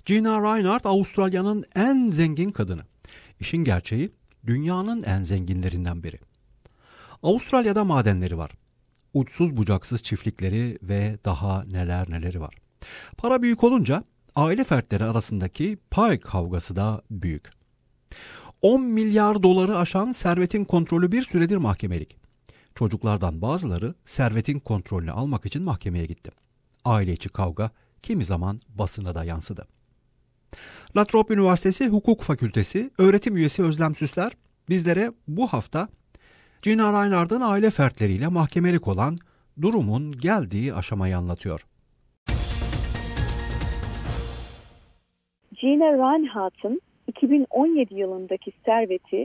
Gina Rinehart Avustralya'nın en zengin kadını. İşin gerçeği dünyanın en zenginlerinden biri. Avustralya'da madenleri var. Uçsuz bucaksız çiftlikleri ve daha neler neleri var. Para büyük olunca aile fertleri arasındaki pay kavgası da büyük. 10 milyar doları aşan servetin kontrolü bir süredir mahkemelik. Çocuklardan bazıları servetin kontrolünü almak için mahkemeye gitti. Aile içi kavga kimi zaman basına da yansıdı. La Trobe Üniversitesi Hukuk Fakültesi öğretim üyesi Özlem Süsler bizlere bu hafta Gina Rinehart'ın aile fertleriyle mahkemelik olan durumun geldiği aşamayı anlatıyor. Gina Rinehart'ın 2017 yılındaki serveti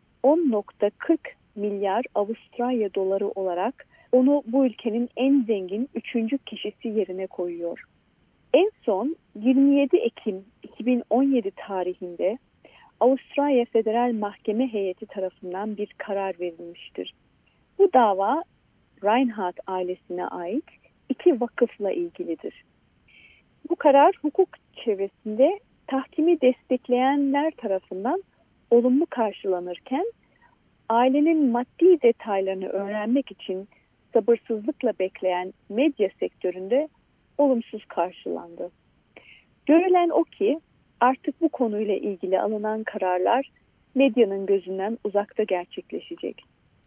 10,40 milyar Avustralya doları olarak onu bu ülkenin en zengin 3. kişisi yerine koyuyor. En son 27 Ekim 2017 tarihinde Avustralya Federal Mahkeme Heyeti tarafından bir karar verilmiştir. Bu dava Rinehart ailesine ait 2 vakıfla ilgilidir. Bu karar hukuk çevresinde tahkimi destekleyenler tarafından olumlu karşılanırken ailenin maddi detaylarını öğrenmek için sabırsızlıkla bekleyen medya sektöründe olumsuz karşılandı. Görülen o ki artık bu konuyla ilgili alınan kararlar medyanın gözünden uzakta gerçekleşecek.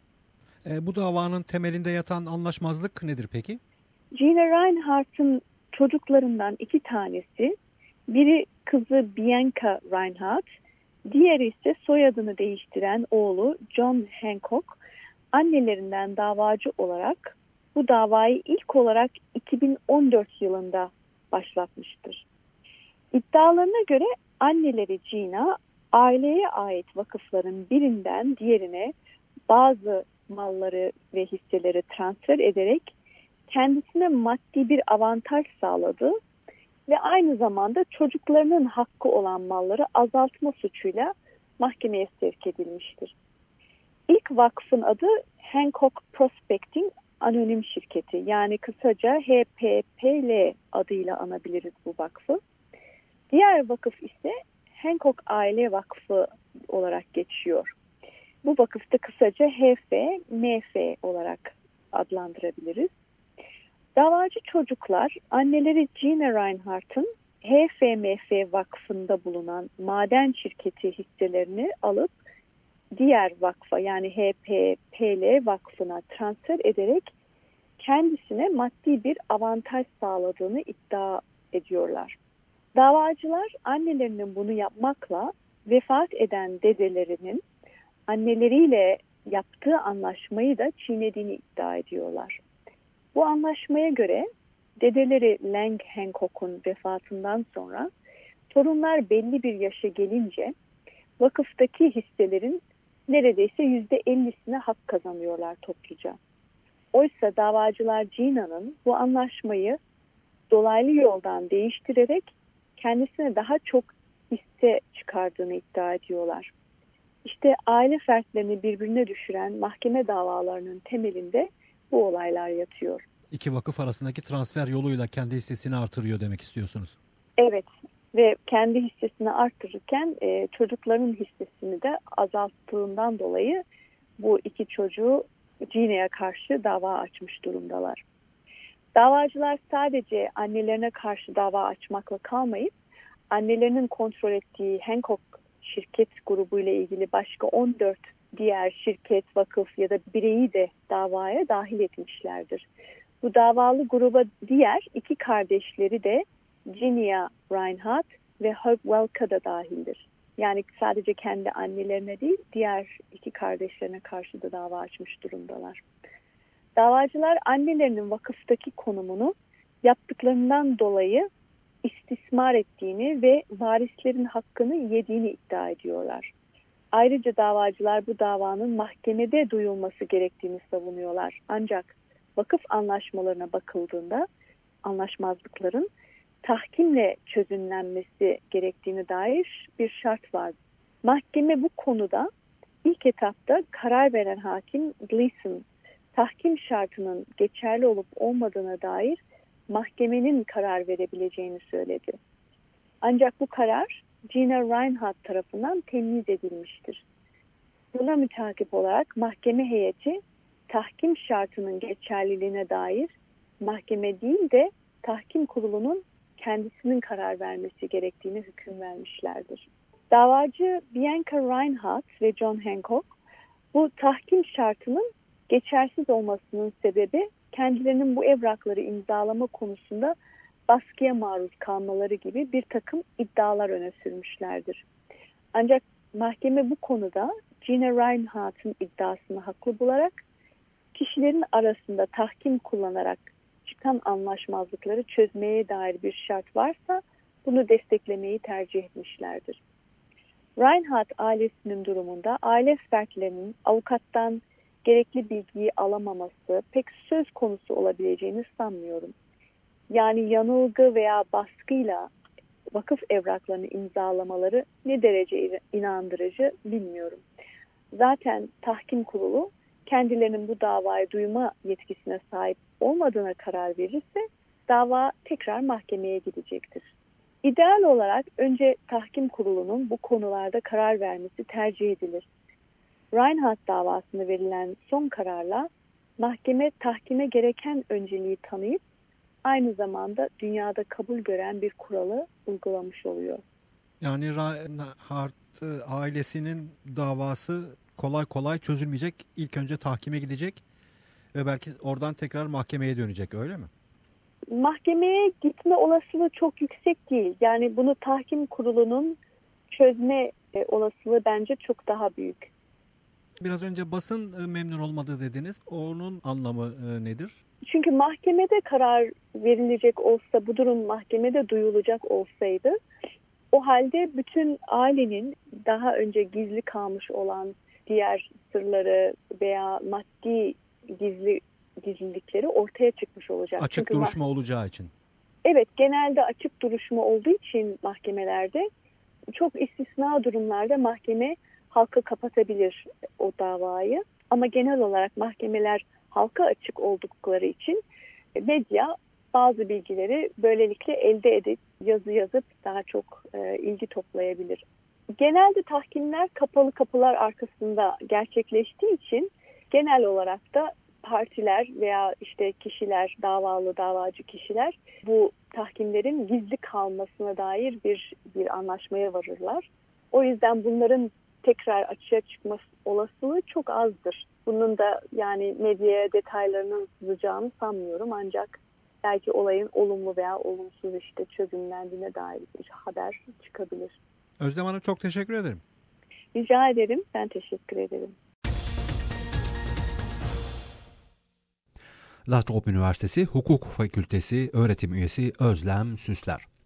Bu davanın temelinde yatan anlaşmazlık nedir peki? Gina Rinehart'ın çocuklarından 2 tanesi, biri kızı Bianca Rinehart, diğeri ise soyadını değiştiren oğlu John Hancock, annelerinden davacı olarak bu davayı ilk olarak 2014 yılında başlatmıştır. İddialarına göre anneleri Gina, aileye ait vakıfların birinden diğerine bazı malları ve hisseleri transfer ederek kendisine maddi bir avantaj sağladı ve aynı zamanda çocuklarının hakkı olan malları azaltma suçuyla mahkemeye sevk edilmiştir. İlk vakfın adı Hancock Prospecting Anonim Şirketi, yani kısaca HPPL adıyla anabiliriz bu vakfı. Diğer vakıf ise Hancock Aile Vakfı olarak geçiyor. Bu vakıfta kısaca HFMF olarak adlandırabiliriz. Davacı çocuklar anneleri Gina Rinehart'ın HFMF vakfında bulunan maden şirketi hisselerini alıp diğer vakfa, yani HPPL vakfına transfer ederek kendisine maddi bir avantaj sağladığını iddia ediyorlar. Davacılar annelerinin bunu yapmakla vefat eden dedelerinin anneleriyle yaptığı anlaşmayı da çiğnediğini iddia ediyorlar. Bu anlaşmaya göre dedeleri Lang Hancock'un vefatından sonra torunlar belli bir yaşa gelince vakıftaki hisselerin neredeyse %50'sine hak kazanıyorlar topluca. Oysa davacılar Gina'nın bu anlaşmayı dolaylı yoldan değiştirerek kendisine daha çok hisse çıkardığını iddia ediyorlar. İşte aile fertlerini birbirine düşüren mahkeme davalarının temelinde bu olaylar yatıyor. 2 vakıf arasındaki transfer yoluyla kendi hissesini artırıyor demek istiyorsunuz. Evet, ve kendi hissesini artırırken çocukların hissesini de azalttığından dolayı bu 2 çocuğu Gina'ya karşı dava açmış durumdalar. Davacılar sadece annelerine karşı dava açmakla kalmayıp annelerinin kontrol ettiği Hancock şirket grubu ile ilgili başka 14 diğer şirket, vakıf ya da bireyi de davaya dahil etmişlerdir. Bu davalı gruba diğer 2 kardeşleri de Gina Rinehart ve Herb Welka da dahildir. Yani sadece kendi annelerine değil, diğer 2 kardeşlerine karşı da dava açmış durumdalar. Davacılar annelerinin vakıftaki konumunu yaptıklarından dolayı istismar ettiğini ve varislerin hakkını yediğini iddia ediyorlar. Ayrıca davacılar bu davanın mahkemede duyulması gerektiğini savunuyorlar. Ancak vakıf anlaşmalarına bakıldığında anlaşmazlıkların tahkimle çözümlenmesi gerektiğine dair bir şart var. Mahkeme bu konuda ilk etapta karar veren hakim Gleeson, tahkim şartının geçerli olup olmadığına dair mahkemenin karar verebileceğini söyledi. Ancak bu karar Gina Rinehart tarafından temyiz edilmiştir. Buna mütakip olarak mahkeme heyeti tahkim şartının geçerliliğine dair mahkeme değil de tahkim kurulunun kendisinin karar vermesi gerektiğini hüküm vermişlerdir. Davacı Bianca Rinehart ve John Hancock bu tahkim şartının geçersiz olmasının sebebi kendilerinin bu evrakları imzalama konusunda baskıya maruz kalmaları gibi bir takım iddialar öne sürmüşlerdir. Ancak mahkeme bu konuda Gina Rinehart'ın iddiasını haklı bularak kişilerin arasında tahkim kullanarak çıkan anlaşmazlıkları çözmeye dair bir şart varsa bunu desteklemeyi tercih etmişlerdir. Rinehart ailesinin durumunda aile fertlerinin avukattan gerekli bilgiyi alamaması pek söz konusu olabileceğini sanmıyorum. Yani yanılgı veya baskıyla vakıf evraklarını imzalamaları ne derece inandırıcı bilmiyorum. Zaten tahkim kurulu kendilerinin bu davayı duyma yetkisine sahip olmadığına karar verirse dava tekrar mahkemeye gidecektir. İdeal olarak önce tahkim kurulunun bu konularda karar vermesi tercih edilir. Rinehart davasında verilen son kararla mahkeme tahkime gereken önceliği tanıyıp aynı zamanda dünyada kabul gören bir kuralı uygulamış oluyor. Yani Rinehart ailesinin davası kolay kolay çözülmeyecek. İlk önce tahkime gidecek ve belki oradan tekrar mahkemeye dönecek, öyle mi? Mahkemeye gitme olasılığı çok yüksek değil. Yani bunu tahkim kurulunun çözme olasılığı bence çok daha büyük. Biraz önce basın memnun olmadı dediniz. Onun anlamı nedir? Çünkü mahkemede karar verilecek olsa, bu durum mahkemede duyulacak olsaydı, o halde bütün ailenin daha önce gizli kalmış olan diğer sırları veya maddi gizlilikleri ortaya çıkmış olacak. Açık Çünkü duruşma olacağı için. Evet, genelde açık duruşma olduğu için mahkemelerde çok istisna durumlarda mahkeme halka kapatabilir o davayı. Ama genel olarak mahkemeler halka açık oldukları için medya bazı bilgileri böylelikle elde edip yazı yazıp daha çok ilgi toplayabilir. Genelde tahkimler kapalı kapılar arkasında gerçekleştiği için genel olarak da partiler veya işte kişiler, davacı kişiler bu tahkimlerin gizli kalmasına dair bir anlaşmaya varırlar. O yüzden bunların tekrar açığa çıkma olasılığı çok azdır. Bunun da yani medyaya detaylarının sızacağını sanmıyorum, ancak belki olayın olumlu veya olumsuz işte çözümlendiğine dair bir haber çıkabilir. Özlem Hanım, çok teşekkür ederim. Rica ederim. Ben teşekkür ederim. La Trobe Üniversitesi Hukuk Fakültesi öğretim üyesi Özlem Süsler.